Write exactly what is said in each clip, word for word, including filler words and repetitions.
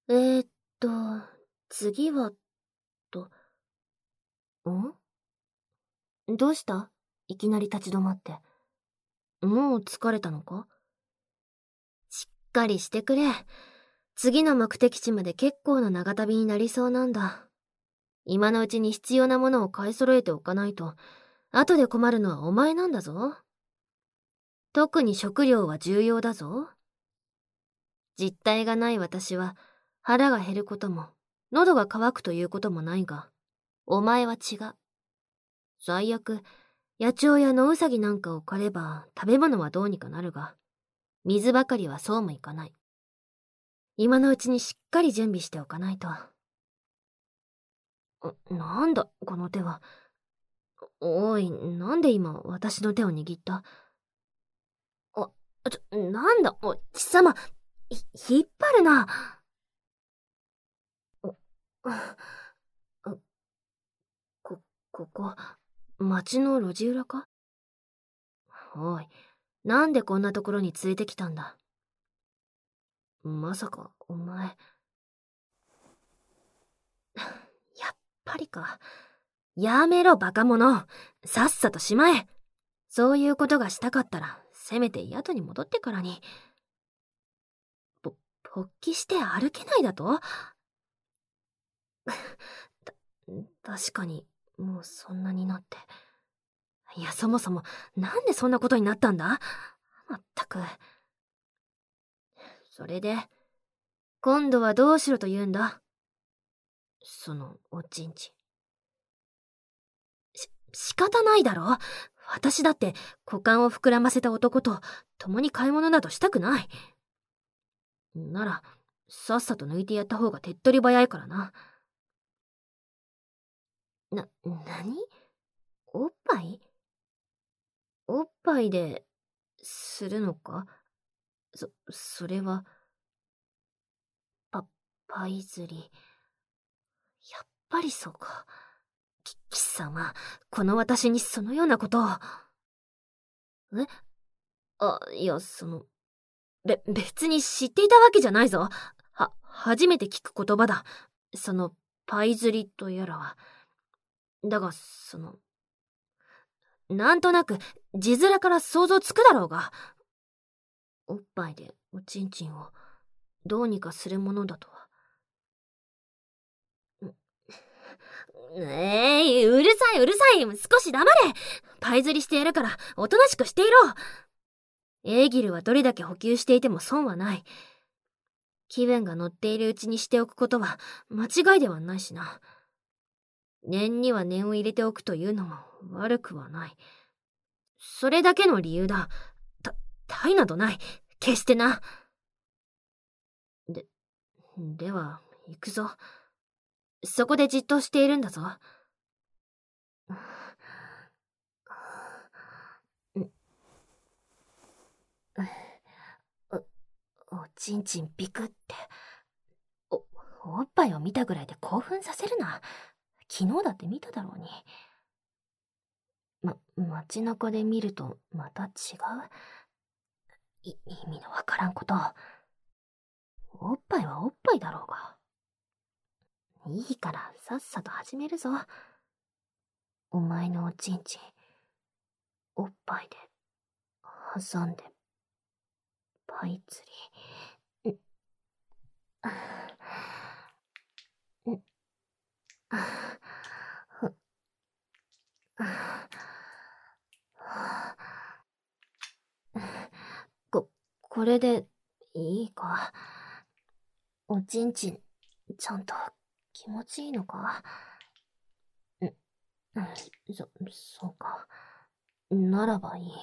えーっと、次は、と、んどうした？いきなり立ち止まって。もう疲れたのか？しっかりしてくれ。次の目的地まで結構な長旅になりそうなんだ。今のうちに必要なものを買い揃えておかないと、後で困るのはお前なんだぞ。特に食料は重要だぞ。実体がない私は腹が減ることも喉が渇くということもないが、お前は違う。最悪野鳥や野ウサギなんかを狩れば食べ物はどうにかなるが、水ばかりはそうもいかない。今のうちにしっかり準備しておかないと。なんだこの手は。おい、なんで今私の手を握った？あ、ちょ、なんだ、おい、貴様、ひ、引っ張るな。こ、ここ、町の路地裏か？おい、なんでこんなところに連れてきたんだ？まさか、お前。やっぱりか。やめろ、バカ者。さっさとしまえ。そういうことがしたかったら、せめて宿に戻ってからに。ぽ、勃起して歩けないだと？た、確かに、もうそんなになって。いや、そもそも、なんでそんなことになったんだ？まったく。それで、今度はどうしろと言うんだ？その、おちんちん。し、仕方ないだろ？私だって股間を膨らませた男と共に買い物などしたくない。なら、さっさと抜いてやった方が手っ取り早いからな。な、なに？おっぱい？おっぱいで、するのか？そ、それは、パ、パイ釣り。やっぱりそうか。き、貴様、この私にそのようなことを。え？あ、いや、その、べ、別に知っていたわけじゃないぞ。は、初めて聞く言葉だ。その、パイ釣りとやらは。だが、その、なんとなく、字面から想像つくだろうが。おっぱいでおちんちんを、どうにかするものだとは。ええー、うるさいうるさい。少し黙れ。パイ釣りしてやるから、おとなしくしていろ。エーギルはどれだけ補給していても損はない。気分が乗っているうちにしておくことは間違いではないしな。念には念を入れておくというのも悪くはない。それだけの理由だ。た、他意などない。決してな。で、では、行くぞ。そこでじっとしているんだぞ。お、おちんちんビクって。お、おっぱいを見たぐらいで興奮させるな。昨日だって見ただろうに。ま、街中で見るとまた違う。い、意味のわからんこと。おっぱいはおっぱいだろうが。いいからさっさと始めるぞ。お前のおちんちん、おっぱいで挟んでパイ釣り。ん、ん、こ、これでいいか？おちんちん、ちゃんと気持ちいいのか？ん、そ、そうか。ならばいい。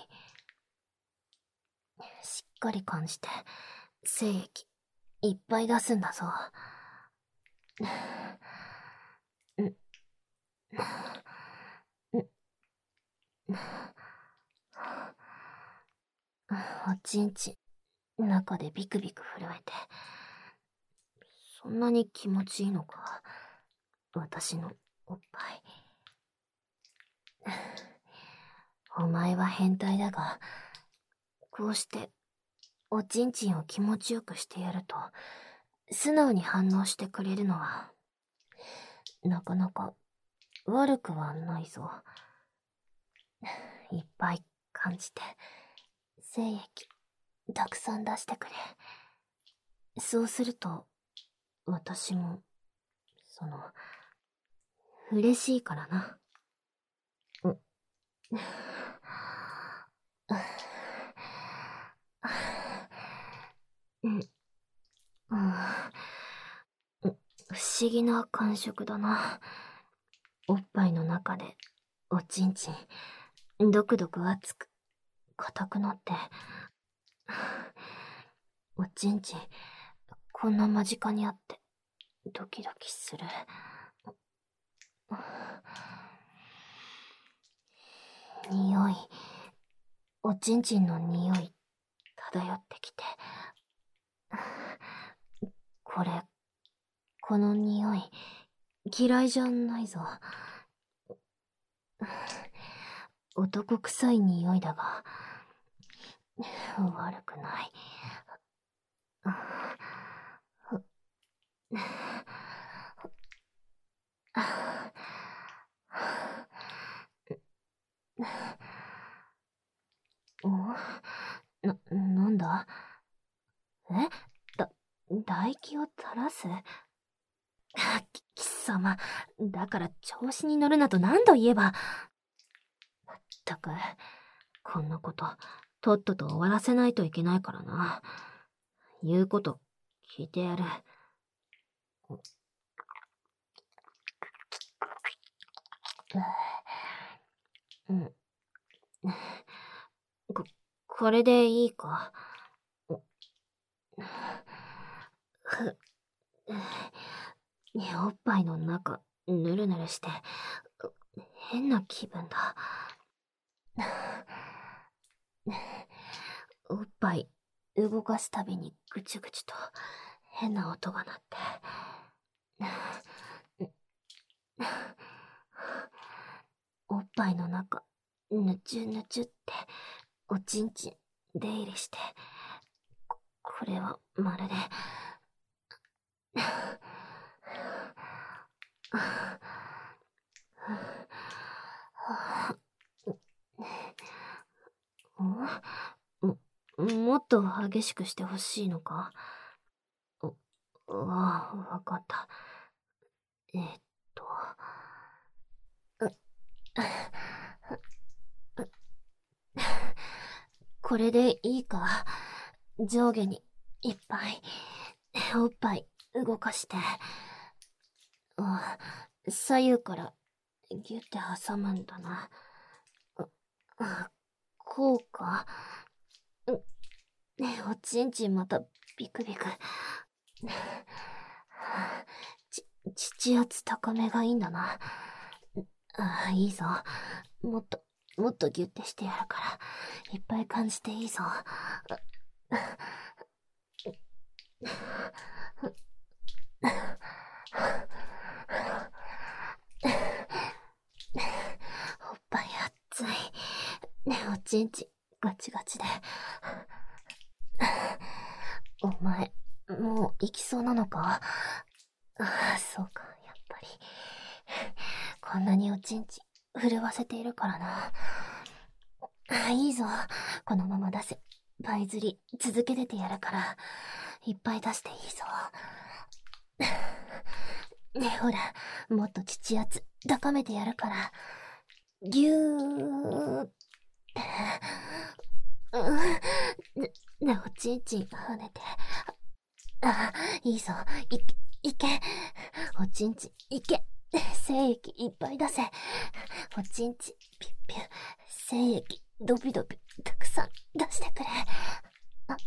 しっかり感じて、精液、いっぱい出すんだぞ。おちんちん、中でビクビク震えて。そんなに気持ちいいのか？私のおっぱい。お前は変態だが、こうして、おちんちんを気持ちよくしてやると、 素直に反応してくれるのは、なかなか悪くはないぞ。いっぱい感じて、精液たくさん出してくれ。そうすると、私も、その、嬉しいからな。うん。うん。不思議な感触だな。おっぱいの中で、おちんちん、ドクドク熱く、硬くなって、おちんちん、こんな間近にあって、ドキドキする。匂い、おちんちんの匂い、漂ってきて。これ、この匂い、嫌いじゃないぞ。男臭い匂いだが、悪くない。な、なんだ？え？だ、唾液を垂らす？き、貴様、だから調子に乗るなと何度言えば。まったく、こんなこと、とっとと終わらせないといけないからな。言うこと、聞いてやる。うん。こ、これでいいか。ふ、おっぱいの中、ぬるぬるして、変な気分だ。おっぱい、動かすたびにぐちゅぐちゅと変な音が鳴って。おっぱいの中、ぬちゅぬちゅって、おちんちん、出入りして。こ、これはまるで、も、もっと激しくしてほしいのか？お、ああ、わかった。えーっと、これでいいか？上下にいっぱい、おっぱい動かして。あ、左右からギュって挟むんだな。あ、こうか？ねえ、おちんちんまたビクビク。ち、乳圧高めがいいんだな。ああ、いいぞ。もっと、もっとギュってしてやるから、いっぱい感じていいぞ。おっぱい熱い。ねえ、おちんちんガチガチで。お前、もう行きそうなのか？ああ、そうか、やっぱり。こんなにおちんちん震わせているからな。あ、いいぞ。このまま出せ。倍釣り続けててやるから、いっぱい出していいぞ。ねえ、ほら、もっと乳圧高めてやるから。ぎゅーって。うん。ね、ね、おちんちん跳ねて。あ、いいぞ。いけ、いけ。おちんちん、いけ。精液いっぱい出せ。おちんちん、ピュッピュッ。精液、ドビドビ、たくさん出してくれ。あ、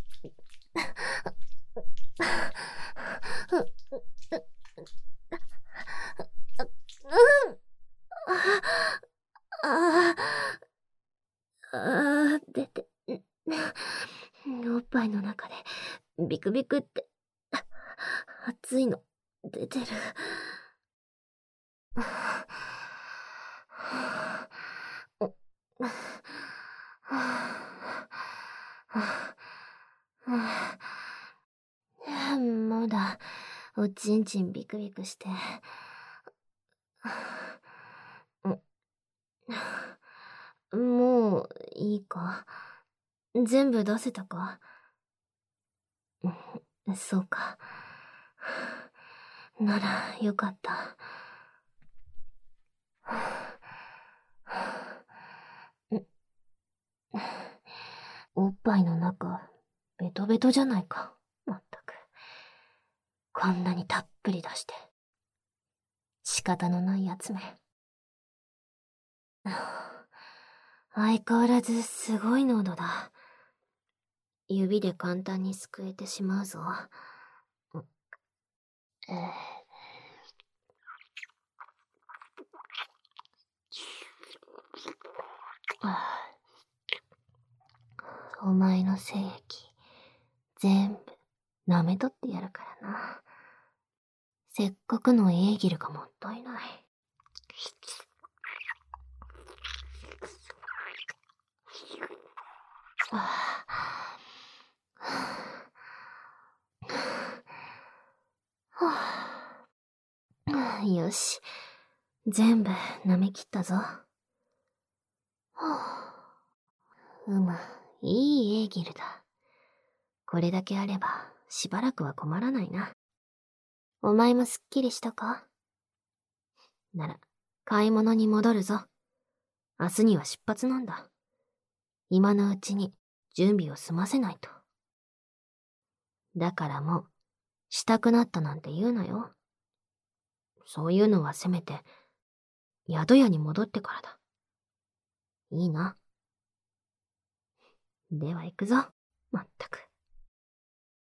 うん。ああ、ああ、出て、おっぱいの中で、ビクビクって、熱いの、出てる。まだ、 おちんちんビクビクして。もういいか。全部出せたか。そうか。ならよかった。おっぱいの中、ベトベトじゃないか。まったく。こんなにたっぷり出して。仕方のないやつめ。相変わらずすごい濃度だ。指で簡単にすくえてしまうぞ。えー、お前の精液、全部舐めとってやるからな。せっかくのエーギルがもったいない。よし、全部舐めきったぞ。うむ、いいエーギルだ。これだけあればしばらくは困らないな。お前もすっきりしたか？なら、買い物に戻るぞ。明日には出発なんだ。今のうちに準備を済ませないと。だからもう、したくなったなんて言うなよ。そういうのはせめて、宿屋に戻ってからだ。いいな。では行くぞ、まったく。